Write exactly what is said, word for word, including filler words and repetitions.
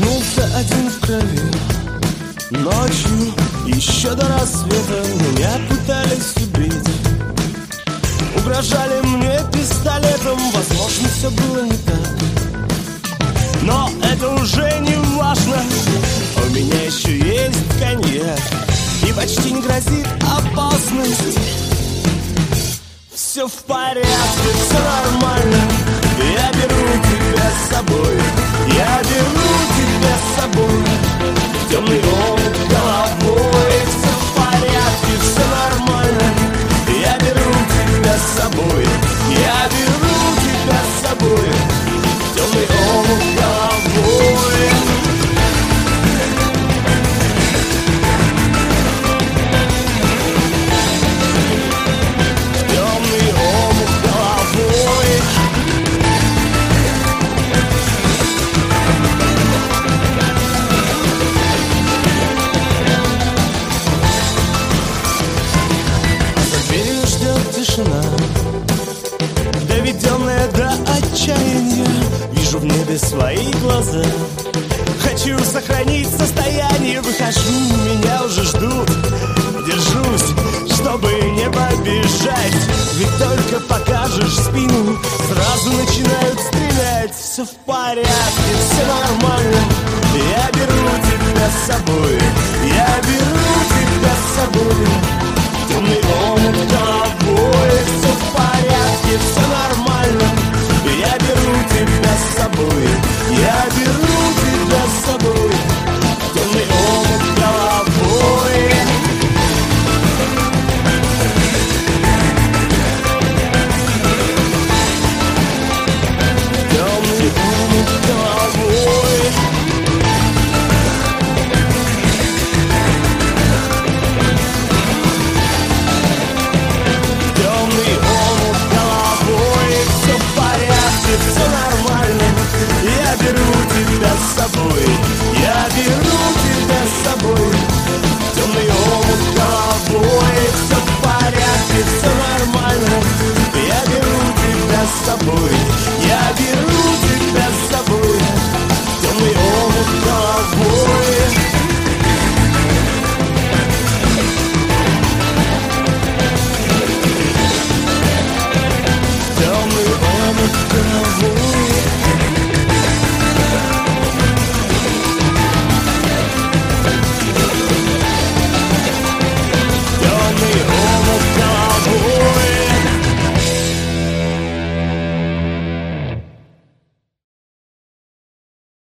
Проснулся один в крови. Ночью, еще до рассвета, меня пытались убить. Угрожали мне пистолетом, возможно, все было не так. Но это уже не важно, у меня еще есть коньяк, и почти не грозит опасность. Все в порядке, все нормально. Я беру тебя с собой, я беру тебя с собой. Темный омут головой. Все в порядке, все нормально. Я беру тебя с собой, я беру тебя с собой. Темный омут головой. Темный омут головой. Тишина, доведенная до отчаяния. Вижу в небе свои глаза. Хочу сохранить состояние. Выхожу, меня уже ждут. Держусь, чтобы не побежать. Ведь только покажешь спину, сразу начинают стрелять. Все в порядке, все нормально. Я беру тебя с собой, я беру тебя с собой. Темный омут головой. Все в порядке, все нормально. Я беру тебя с собой, я беру тебя с собой. Темный омут головой. Темный омут головой. Все нормально, я беру тебя с собой, я беру тебя с собой. Темный омут головой. Все в порядке, все нормально, я беру тебя с собой.